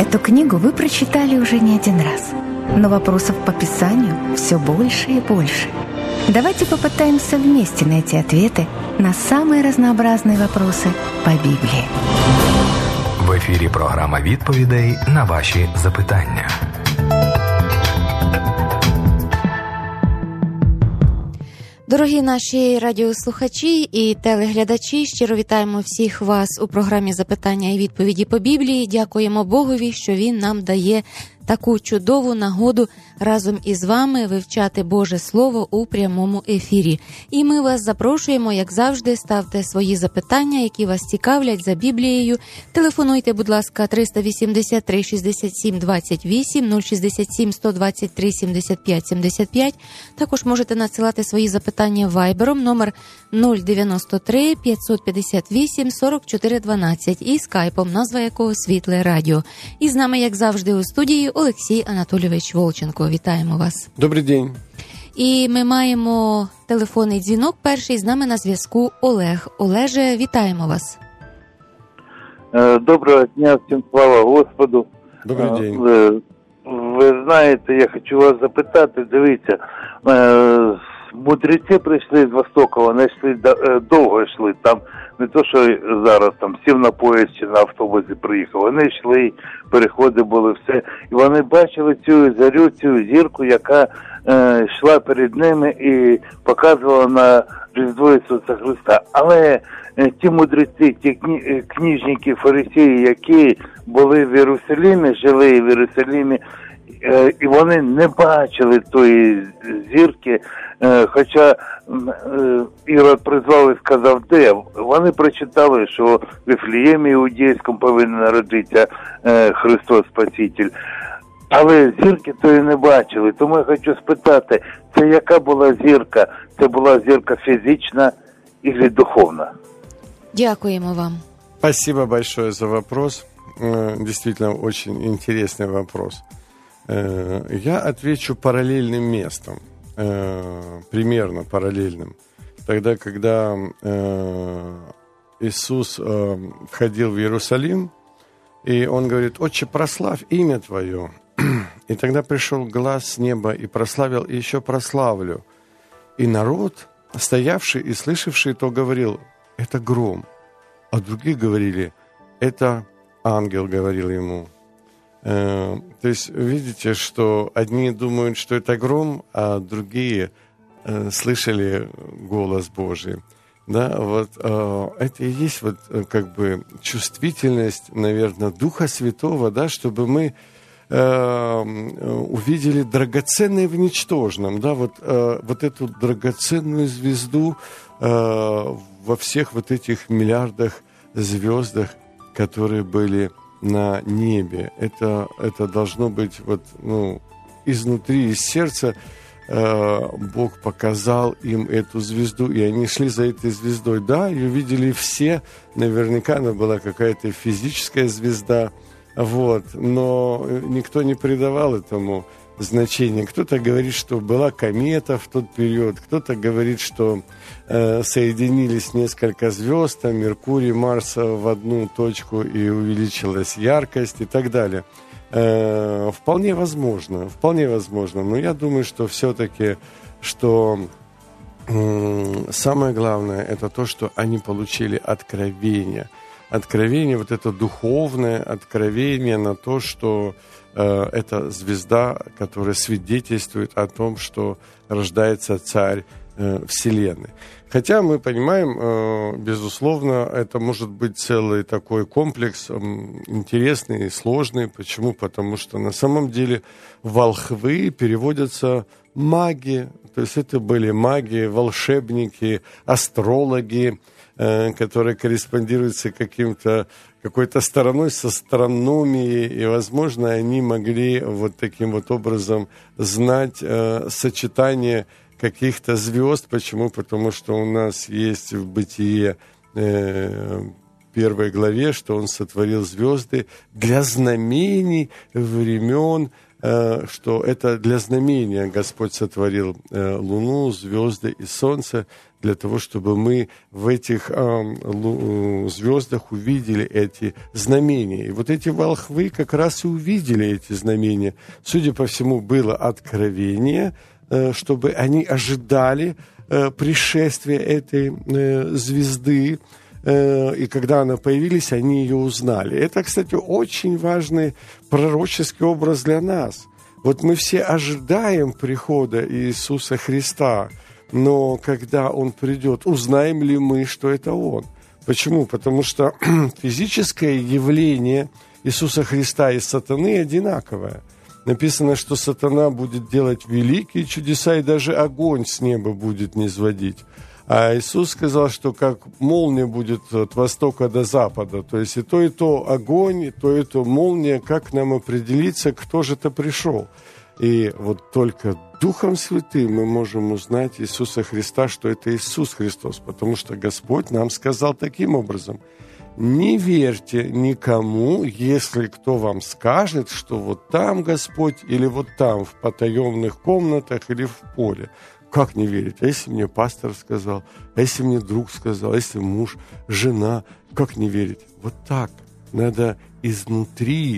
Эту книгу вы прочитали уже не один раз, но вопросов по Писанию все больше и больше. Давайте попытаемся вместе найти ответы на самые разнообразные вопросы по Библии. В ефірі програма відповідей на ваші запитання. Дорогі наші радіослухачі і телеглядачі, щиро вітаємо всіх вас у програмі «Запитання і відповіді по Біблії». Дякуємо Богові, що Він нам дає таку чудову нагоду разом із вами вивчати Боже Слово у прямому ефірі. І ми вас запрошуємо, як завжди, ставте свої запитання, які вас цікавлять за Біблією. Телефонуйте, будь ласка, 383 67 28 067 123 75 75. Також можете надсилати свої запитання вайбером номер 093 558 44 12 і скайпом, назва якого «Світле радіо». І з нами, як завжди, у студії Олексій Анатолійович Волченко. Вітаємо вас. Добрий день. І ми маємо телефонний дзвінок. Перший з нами на зв'язку Олег. Олеже, вітаємо вас. Доброго дня, всім слава Господу. Добрий день. Ви знаєте, я хочу вас запитати, дивіться, мудреці прийшли з Востока, вони йшли, довго йшли, там не то, що зараз там сів на поїзд чи на автобусі приїхав, вони йшли, переходи були, все, і вони бачили цю зарю, цю зірку, яка йшла перед ними і показувала на Різдво Ісуса Христа. Але ті мудреці, ті книжники, фарисеї, які були в Єрусалимі, жили в Єрусалимі, і вони не бачили тої зірки, хоча Ірод призвав і сказав, де. Вони прочитали, що в Вифлеємі Іудейському повинен народитися Христос Спаситель. Але зірки тої не бачили. Тому я хочу спитати, це яка була зірка? Це була зірка фізична чи духовна? Дякуємо вам. Спасибо большое за вопрос. Действительно, очень интересный вопрос. Я отвечу параллельным местом, примерно параллельным. Тогда, когда Иисус входил в Иерусалим, и Он говорит: «Отче, прославь имя Твое». И тогда пришел глас с неба и прославил, и еще прославлю. И народ, стоявший и слышавший то, говорил: «Это гром». А другие говорили: «Это ангел говорил ему». То есть видите, что одни думают, что это гром, а другие слышали голос Божий. Да, вот это и есть вот как бы чувствительность, наверное, Духа Святого, да, чтобы мы увидели драгоценное в ничтожном, да, вот эту драгоценную звезду во всех вот этих миллиардах звездах, которые были на небе. Это должно быть вот, изнутри, из сердца. Бог показал им эту звезду, и они шли за этой звездой. Да, ее видели все, наверняка она была какая-то физическая звезда, вот, но никто не придавал этому значения. Кто-то говорит, что была комета в тот период, кто-то говорит, что соединились несколько звезд, там Меркурий, Марс в одну точку, и увеличилась яркость и так далее. Вполне возможно, но я думаю, что все-таки, что самое главное, это то, что они получили откровение, вот это духовное откровение на то, что это звезда, которая свидетельствует о том, что рождается Царь Вселенной. Хотя мы понимаем, безусловно, это может быть целый такой комплекс интересный и сложный. Почему? Потому что на самом деле волхвы переводятся маги. То есть это были маги, волшебники, астрологи, которые корреспондируют с какой-то стороной, с астрономией. И, возможно, они могли вот таким вот образом знать сочетание каких-то звезд. Почему? Потому что у нас есть в Бытие 1 главе, что Он сотворил звезды для знамений времен, что это для знамения Господь сотворил Луну, звезды и Солнце для того, чтобы мы в этих звездах увидели эти знамения. И вот эти волхвы как раз и увидели эти знамения. Судя по всему, было откровение, чтобы они ожидали пришествия этой звезды, и когда она появилась, они ее узнали. Это, кстати, очень важный пророческий образ для нас. Вот мы все ожидаем прихода Иисуса Христа, но когда Он придет, узнаем ли мы, что это Он? Почему? Потому что физическое явление Иисуса Христа и сатаны одинаковое. Написано, что сатана будет делать великие чудеса, и даже огонь с неба будет низводить. А Иисус сказал, что как молния будет от востока до запада. То есть и то огонь, и то молния. Как нам определиться, кто же это пришел? И вот только Духом Святым мы можем узнать Иисуса Христа, что это Иисус Христос. Потому что Господь нам сказал таким образом: не верьте никому, если кто вам скажет, что вот там Господь или вот там, в потаенных комнатах или в поле. Как не верить? А если мне пастор сказал? А если мне друг сказал? А если муж, жена? Как не верить? Вот так. Надо изнутри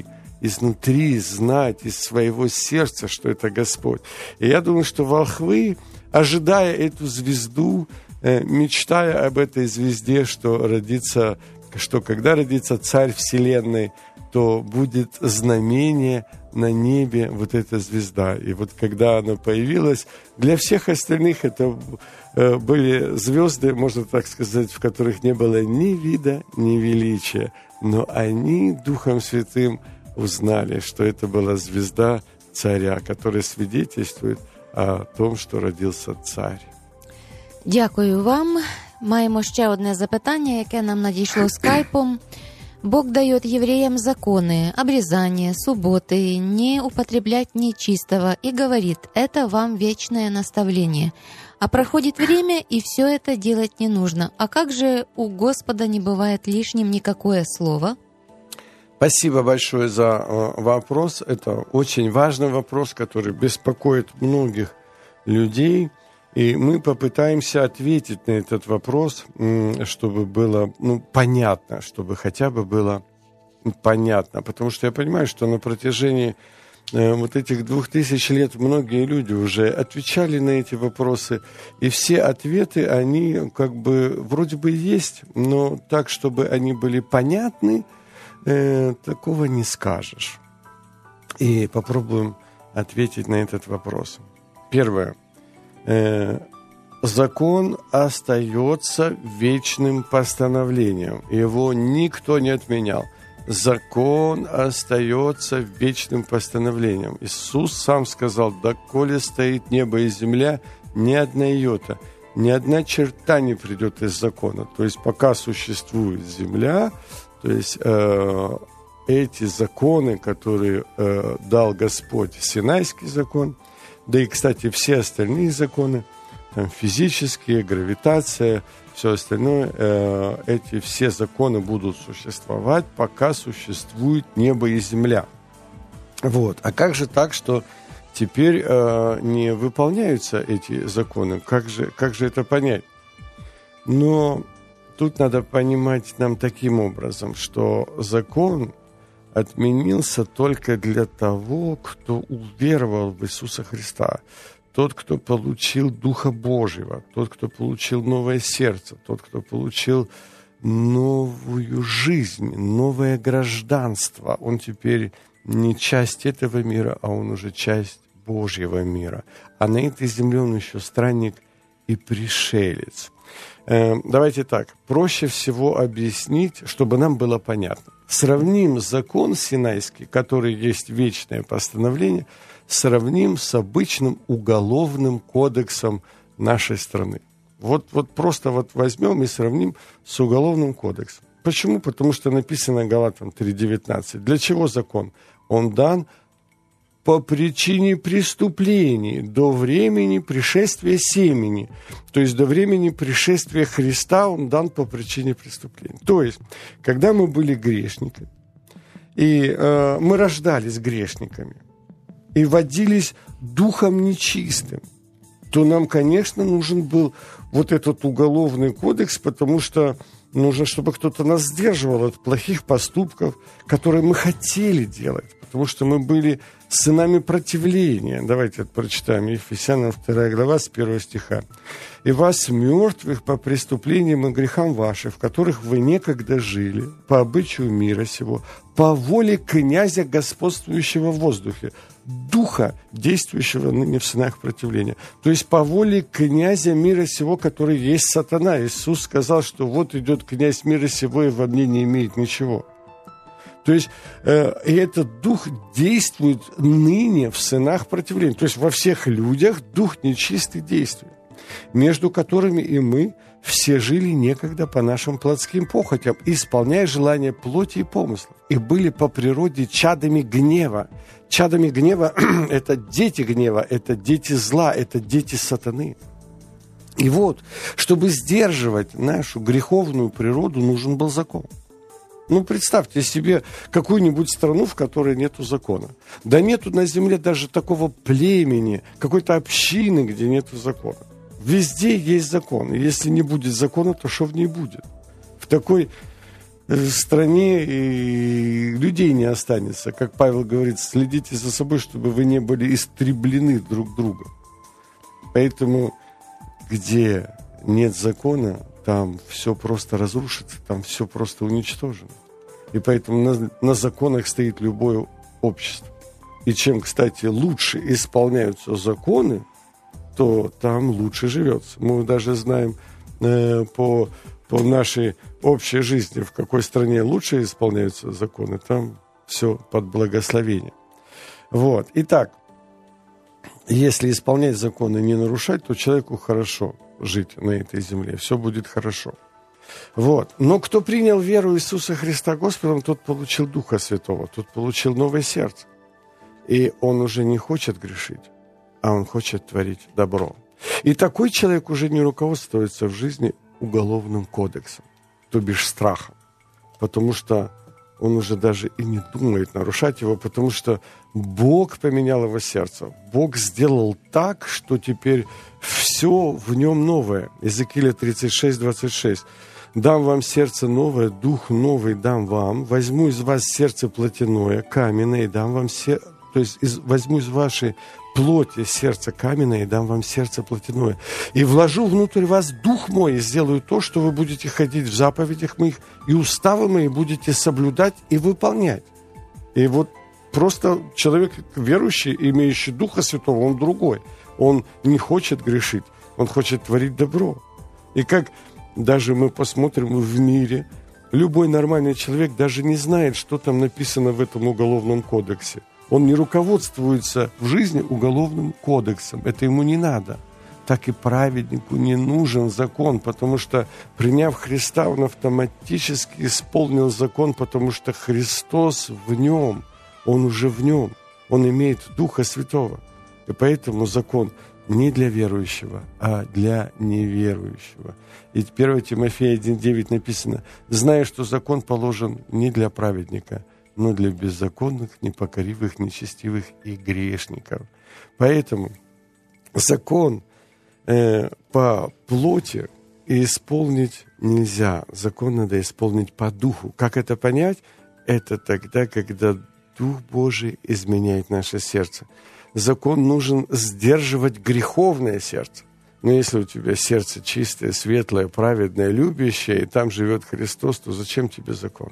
знать из своего сердца, что это Господь. И я думаю, что волхвы, ожидая эту звезду, мечтая об этой звезде, что когда родится Царь Вселенной, то будет знамение на небе, вот эта звезда. И вот когда она появилась, для всех остальных это были звезды, можно так сказать, в которых не было ни вида, ни величия. Но они Духом Святым узнали, что это была звезда царя, которая свидетельствует о том, що родився цар. Дякую вам. Маємо ще одне запитання, яке нам надійшло скайпом. Бог дает евреям законы, обрезание, субботы, не употреблять нечистого и говорит: это вам вечное наставление. А проходит время, и все это делать не нужно. А как же у Господа не бывает лишним никакое слово? Спасибо большое за вопрос. Это очень важный вопрос, который беспокоит многих людей. И мы попытаемся ответить на этот вопрос, чтобы было понятно, чтобы хотя бы было понятно. Потому что я понимаю, что на протяжении вот этих 2000 лет многие люди уже отвечали на эти вопросы. И все ответы, они как бы вроде бы есть, но так, чтобы они были понятны, такого не скажешь. И попробуем ответить на этот вопрос. Первое. Закон остается вечным постановлением. Его никто не отменял. Закон остается вечным постановлением. Иисус сам сказал: «Доколе стоит небо и земля, ни одна йота, ни одна черта не придет из закона». То есть пока существует земля, то есть эти законы, которые дал Господь, Синайский закон, да и, кстати, все остальные законы, там, физические, гравитация, все остальное, эти все законы будут существовать, пока существует небо и земля. Вот. А как же так, что теперь не выполняются эти законы? Как же это понять? Но тут надо понимать нам таким образом, что закон отменился только для того, кто уверовал в Иисуса Христа. Тот, кто получил Духа Божьего, тот, кто получил новое сердце, тот, кто получил новую жизнь, новое гражданство. Он теперь не часть этого мира, а он уже часть Божьего мира. А на этой земле он еще странник и пришелец. Давайте так, проще всего объяснить, чтобы нам было понятно. Сравним закон Синайский, который есть вечное постановление, сравним с обычным уголовным кодексом нашей страны. Вот просто возьмем и сравним с уголовным кодексом. Почему? Потому что написано Галатам 3:19. Для чего закон? Он дан по причине преступлений до времени пришествия семени. То есть до времени пришествия Христа он дан по причине преступлений. То есть, когда мы были грешниками, и мы рождались грешниками, и водились духом нечистым, то нам, конечно, нужен был вот этот уголовный кодекс, потому что нужно, чтобы кто-то нас сдерживал от плохих поступков, которые мы хотели делать, потому что мы были сынами противления. Давайте это прочитаем. Ефесянам 2 глава с 1 стиха. «И вас, мертвых по преступлениям и грехам вашим, в которых вы некогда жили, по обычаю мира сего, по воле князя, господствующего в воздухе, духа, действующего ныне в сынах противления». То есть по воле князя мира сего, который есть сатана. Иисус сказал, что вот идет князь мира сего, и во мне не имеет ничего. То есть и этот дух действует ныне в сынах противления. То есть во всех людях дух нечистый действует, между которыми и мы все жили некогда по нашим плотским похотям, исполняя желания плоти и помыслов, и были по природе чадами гнева. Чадами гнева – это дети гнева, это дети зла, это дети сатаны. И вот, чтобы сдерживать нашу греховную природу, нужен был закон. Ну, представьте себе какую-нибудь страну, в которой нету закона. Да нету на земле даже такого племени, какой-то общины, где нету закона. Везде есть закон. И если не будет закона, то что в ней будет? В такой стране и людей не останется. Как Павел говорит, следите за собой, чтобы вы не были истреблены друг другом. Поэтому, где нет закона, там все просто разрушится, там все просто уничтожено. И поэтому на законах стоит любое общество. И чем, кстати, лучше исполняются законы, то там лучше живется. Мы даже знаем по нашей общей жизни, в какой стране лучше исполняются законы, там все под благословение. Вот. Итак, если исполнять законы и не нарушать, то человеку хорошо жить на этой земле, все будет хорошо. Вот. Но кто принял веру Иисуса Христа Господом, тот получил Духа Святого, тот получил новое сердце. И он уже не хочет грешить, а он хочет творить добро. И такой человек уже не руководствуется в жизни уголовным кодексом, то бишь страхом, потому что он уже даже и не думает нарушать его, потому что Бог поменял его сердце. Бог сделал так, что теперь все в нем новое. Иезекииля 36, 26. «Дам вам сердце новое, дух новый дам вам, возьму из вас сердце плотяное, каменное, и дам вам сердце...» То есть возьму из вашей плоти сердце каменное и дам вам сердце плотяное. «И вложу внутрь вас дух мой, и сделаю то, что вы будете ходить в заповедях моих, и уставы мои будете соблюдать и выполнять». И вот просто человек верующий, имеющий Духа Святого, он другой. Он не хочет грешить, он хочет творить добро. И как даже мы посмотрим в мире, любой нормальный человек даже не знает, что там написано в этом уголовном кодексе. Он не руководствуется в жизни уголовным кодексом. Это ему не надо. Так и праведнику не нужен закон, потому что, приняв Христа, он автоматически исполнил закон, потому что Христос в нем, он уже в нем, он имеет Духа Святого. И поэтому закон не для верующего, а для неверующего. И 1 Тимофея 1,9 написано: «Зная, что закон положен не для праведника, но для беззаконных, непокоривых, нечестивых и грешников». Поэтому закон по плоти исполнить нельзя. Закон надо исполнить по духу. Как это понять? Это тогда, когда Дух Божий изменяет наше сердце. Закон нужен сдерживать греховное сердце. Но если у тебя сердце чистое, светлое, праведное, любящее, и там живет Христос, то зачем тебе закон?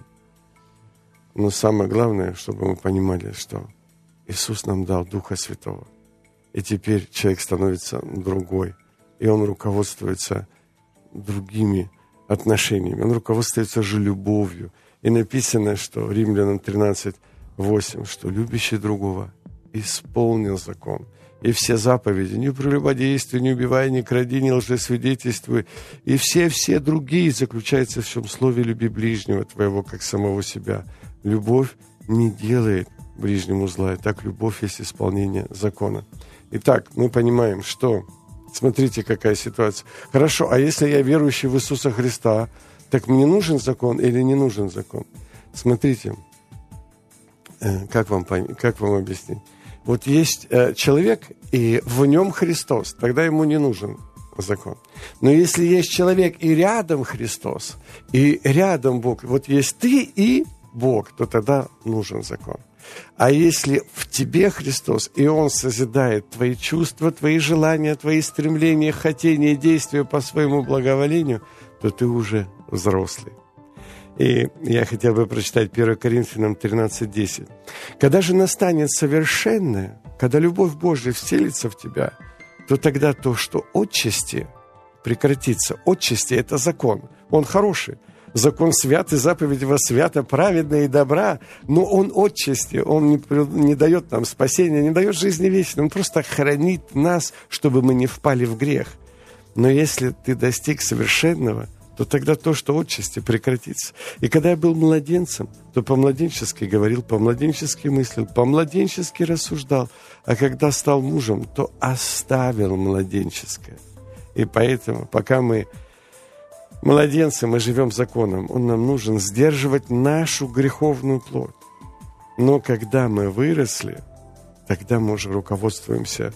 Но самое главное, чтобы мы понимали, что Иисус нам дал Духа Святого. И теперь человек становится другой. И он руководствуется другими отношениями. Он руководствуется же любовью. И написано, что Римлянам 13:8, что любящий другого исполнил закон. И все заповеди: не прелюбодействуй, не убивай, не кради, не лжесвидетельствуй. И все другие заключаются в всем слове: люби ближнего твоего, как самого себя. Любовь не делает ближнему зла. И так любовь есть исполнение закона. Итак, мы понимаем, что... Смотрите, какая ситуация. Хорошо, а если я верующий в Иисуса Христа, так мне нужен закон или не нужен закон? Смотрите, как вам объяснить? Вот есть человек, и в нем Христос, тогда ему не нужен закон. Но если есть человек, и рядом Христос, и рядом Бог, вот есть ты и Бог, то тогда нужен закон. А если в тебе Христос, и Он созидает твои чувства, твои желания, твои стремления, хотения, действия по своему благоволению, то ты уже взрослый. И я хотел бы прочитать 1 Коринфянам 13:10. «Когда же настанет совершенное, когда любовь Божья вселится в тебя, то тогда то, что отчасти прекратится». Отчасти – это закон. Он хороший. Закон святый, заповедь во свято, праведна и добра, но он отчасти, он не дает нам спасения, не дает жизни вечной, он просто хранит нас, чтобы мы не впали в грех. Но если ты достиг совершенного, то тогда то, что отчасти, прекратится. И когда я был младенцем, то по-младенчески говорил, по-младенчески мыслил, по-младенчески рассуждал, а когда стал мужем, то оставил младенческое. И поэтому, пока мы младенцы, мы живем законом, он нам нужен сдерживать нашу греховную плоть. Но когда мы выросли, тогда мы уже руководствуемся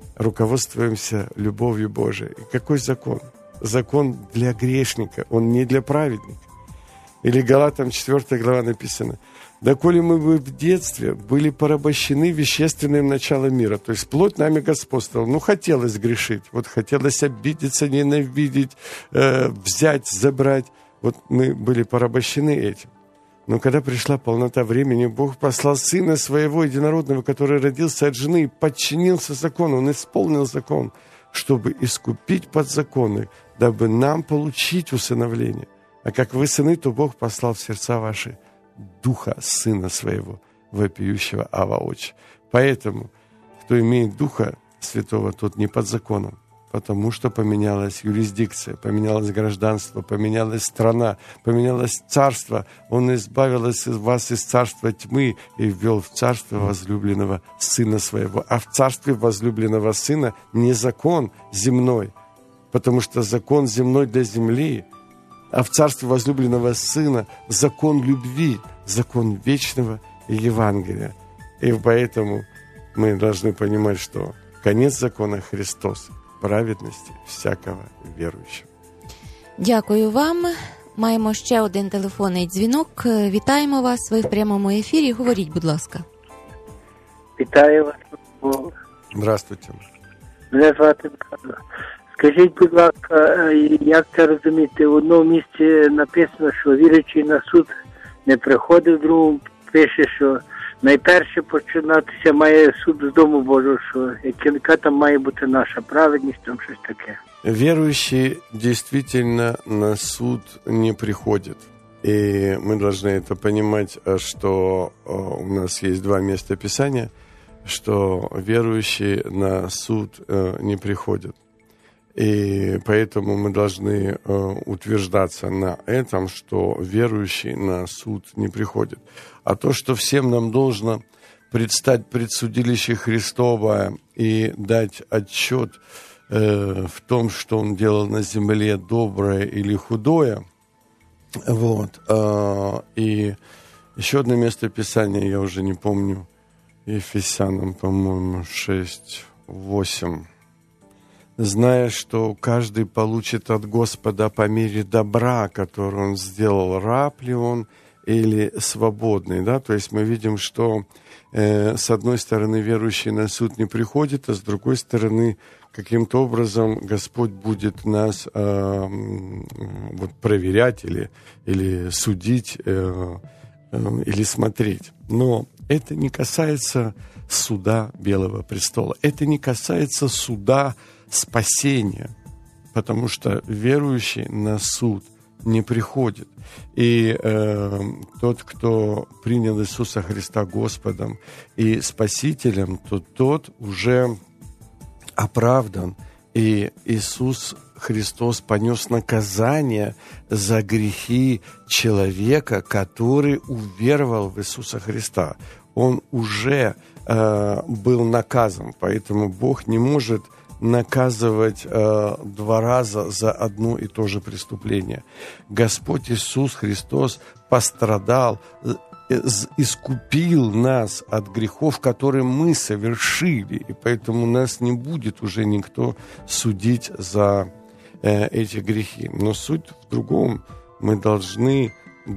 любовью Божией. И какой закон? Закон для грешника, он не для праведника. Или Галатам 4 глава написано: «Доколе мы в детстве были порабощены вещественным началом мира». То есть плоть нами господствовала. Хотелось грешить. Хотелось обидеться, ненавидеть, взять, забрать. Мы были порабощены этим. Но когда пришла полнота времени, Бог послал Сына Своего Единородного, который родился от жены и подчинился закону. Он исполнил закон, чтобы искупить подзаконных, дабы нам получить усыновление. А как вы сыны, то Бог послал в сердца ваши Духа Сына Своего, вопиющего Ава Отче. Поэтому, кто имеет Духа Святого, тот не под законом, потому что поменялась юрисдикция, поменялось гражданство, поменялась страна, поменялось царство. Он избавил вас из царства тьмы и ввел в царство возлюбленного Сына Своего. А в царстве возлюбленного Сына не закон земной, потому что закон земной для земли, а в царстве возлюбленного Сына закон любви, закон вечного Евангелия. И поэтому мы должны понимать, что конец закона – Христос, праведності всякого віруючого. Дякую вам. Маємо ще один телефонний дзвінок. Вітаємо вас. Ви в прямому ефірі. Говоріть, будь ласка. Вітаю вас. Здравствуйте. Мене звати Михайло. Скажіть, будь ласка, як це розуміти? В одному місці написано, що віруючий на суд не приходить, в другому пише, що найперше починатися має суд з Дому Божого, що яка там має бути наша праведність, там щось таке. Верующий действительно на суд не приходит. И мы должны это понимать, что у нас есть два места Писания, что верующие на суд не приходят. И поэтому мы должны утверждаться на этом, что верующий на суд не приходит. А то, что всем нам должно предстать пред судилище Христово и дать отчет в том, что он делал на земле, доброе или худое. И еще одно место Писания, я уже не помню, Ефесянам, по-моему, 6:8. Зная, что каждый получит от Господа по мере добра, которое он сделал, раб ли он или свободный. Да? То есть мы видим, что с одной стороны верующий на суд не приходит, а с другой стороны каким-то образом Господь будет нас проверять или судить, или смотреть. Но это не касается суда Белого престола. Это не касается суда спасения, потому что верующий на суд не приходит. И тот, кто принял Иисуса Христа Господом и Спасителем, то тот уже оправдан. И Иисус Христос понес наказание за грехи человека, который уверовал в Иисуса Христа. Он уже был наказан, поэтому Бог не может наказывать два раза за одно и то же преступление. Господь Иисус Христос пострадал искупил нас от грехов, которые мы совершили, и поэтому нас не будет уже никто судить за эти грехи. Но суть в другом. Мы должны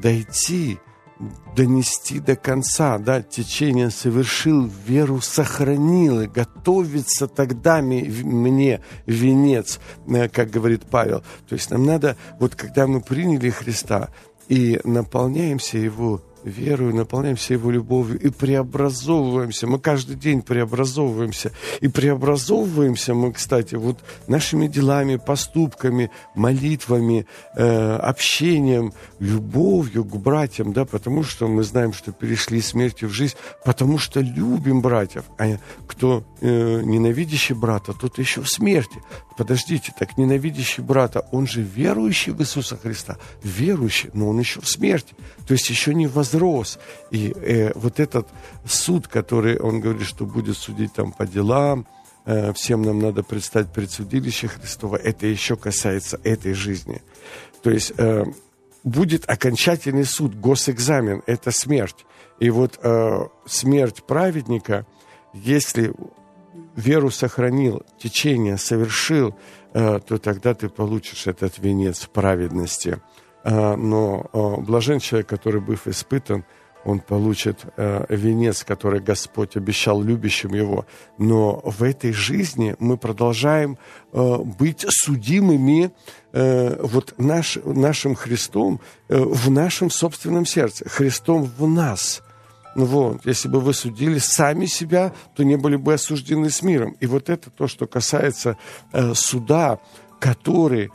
донести до конца, да, течение совершил, веру сохранил, и готовится тогда мне венец, как говорит Павел. То есть нам надо, вот когда мы приняли Христа и наполняемся Его верою, наполняемся Его любовью и преобразовываемся. Мы каждый день преобразовываемся. И преобразовываемся мы, кстати, вот нашими делами, поступками, молитвами, общением, любовью к братьям, да, потому что мы знаем, что перешли из смерти в жизнь, потому что любим братьев. А кто ненавидящий брата, тот еще в смерти. Подождите, так ненавидящий брата, он же верующий в Иисуса Христа, верующий, но он еще в смерти, то есть еще не возрос. И вот этот суд, который он говорит, что будет судить там по делам, всем нам надо предстать пред судилище Христово, это еще касается этой жизни. То есть будет окончательный суд, госэкзамен, это смерть. И вот смерть праведника, если веру сохранил, течение совершил, то тогда ты получишь этот венец праведности. Но блажен человек, который, быв испытан, он получит венец, который Господь обещал любящим его. Но в этой жизни мы продолжаем быть судимыми вот нашим Христом в нашем собственном сердце, Христом в нас. Вот. Если бы вы судили сами себя, то не были бы осуждены с миром. И вот это то, что касается суда, который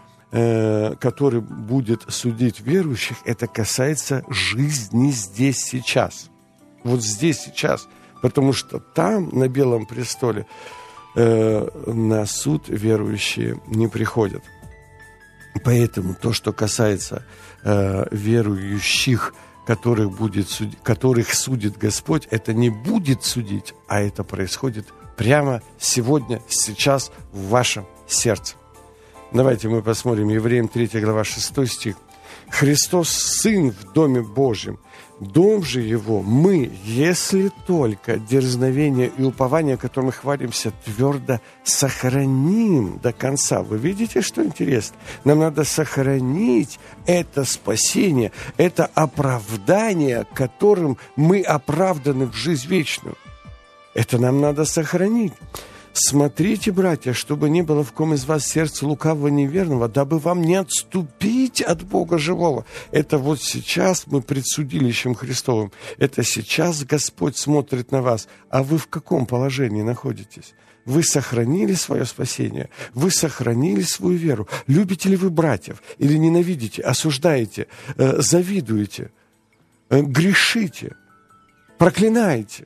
будет судить верующих, это касается жизни здесь сейчас. Вот здесь сейчас. Потому что там, на Белом престоле, на суд верующие не приходят. Поэтому то, что касается верующих, которых судит Господь, это не будет судить, а это происходит прямо сегодня, сейчас в вашем сердце. Давайте мы посмотрим Евреям 3 глава 6 стих. «Христос Сын в Доме Божьем, дом же Его мы, если только дерзновение и упование, которым мы хвалимся, твердо сохраним до конца». Вы видите, что интересно? Нам надо сохранить это спасение, это оправдание, которым мы оправданы в жизнь вечную. Это нам надо сохранить. «Смотрите, братья, чтобы не было в ком из вас сердца лукавого неверного, дабы вам не отступить от Бога живого». Это вот сейчас мы пред судилищем Христовым. Это сейчас Господь смотрит на вас. А вы в каком положении находитесь? Вы сохранили свое спасение? Вы сохранили свою веру? Любите ли вы братьев? Или ненавидите, осуждаете, завидуете, грешите, проклинаете,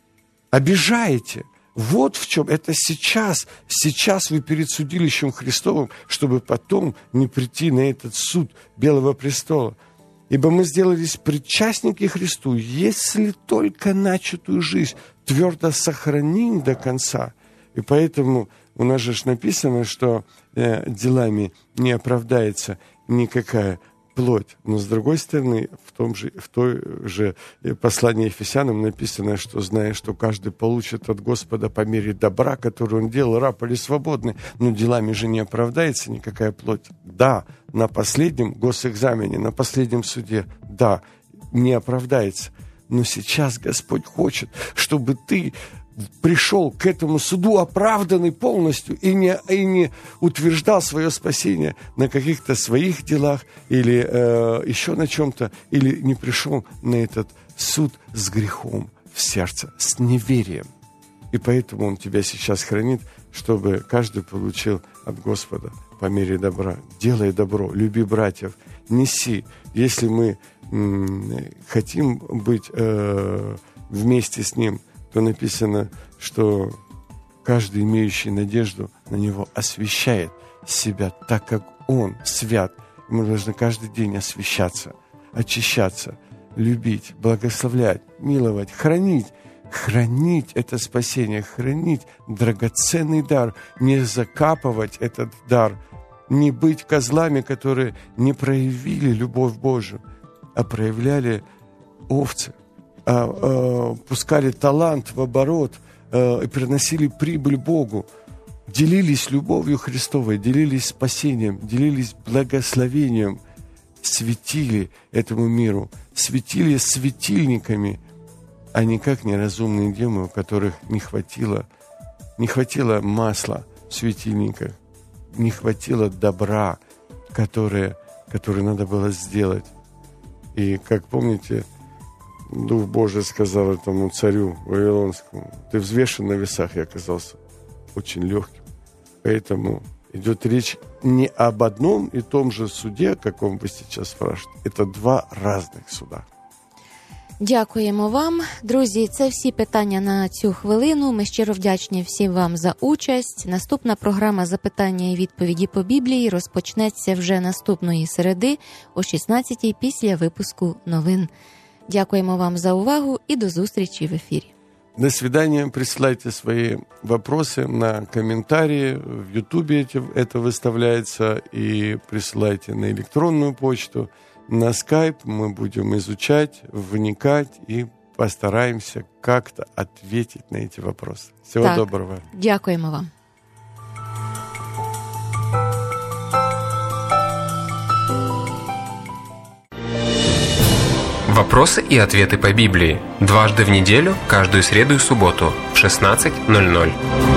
обижаете? Вот в чем. Это сейчас вы перед судилищем Христовым, чтобы потом не прийти на этот суд Белого престола. Ибо мы сделались причастники Христу, если только начатую жизнь твердо сохраним до конца. И поэтому у нас же написано, что делами не оправдается никакая плоть. Но с другой стороны, в той же послании Ефесянам написано, что зная, что каждый получит от Господа по мере добра, которое он делал, раб или свободный, но делами же не оправдается никакая плоть. Да, на последнем госэкзамене, на последнем суде, да, не оправдается. Но сейчас Господь хочет, чтобы ты пришел к этому суду оправданный полностью и не утверждал свое спасение на каких-то своих делах или еще на чем-то, или не пришел на этот суд с грехом в сердце, с неверием. И поэтому Он тебя сейчас хранит, чтобы каждый получил от Господа по мере добра. Делай добро, люби братьев, неси. Если мы хотим быть вместе с Ним, то написано, что каждый, имеющий надежду на Него, освящает себя так, как Он свят. Мы должны каждый день освящаться, очищаться, любить, благословлять, миловать, хранить это спасение, хранить драгоценный дар, не закапывать этот дар, не быть козлами, которые не проявили любовь Божию, а проявляли овцы, пускали талант в оборот и приносили прибыль Богу, делились любовью Христовой, делились спасением, делились благословением, светили этому миру, светили светильниками, а не как неразумные демы, у которых не хватило масла в светильниках, не хватило добра, которое надо было сделать. И, как помните, Дух Божий сказал этому царю Вавилонскому: ты взвешен на весах, и оказался очень легким. Поэтому идет речь не об одном и том же суде, о каком ви сейчас спрашиваете. Это два різних суда. Дякуємо вам. Друзі, це всі питання на цю хвилину. Ми щиро вдячні всім вам за участь. Наступна програма «Запитання і відповіді по Біблії» розпочнеться вже наступної середи о 16-й після випуску новин. Дякуємо вам за увагу і до зустрічі в ефірі. До свидания. Присылайте свои вопросы на комментарии. В Ютубе это выставляется. И присылайте на электронную почту. На скайп мы будем изучать, вникать и постараемся как-то ответить на эти вопросы. Всего доброго. Дякуємо вам. Вопросы и ответы по Библии. Дважды в неделю, каждую среду и субботу в 16:00.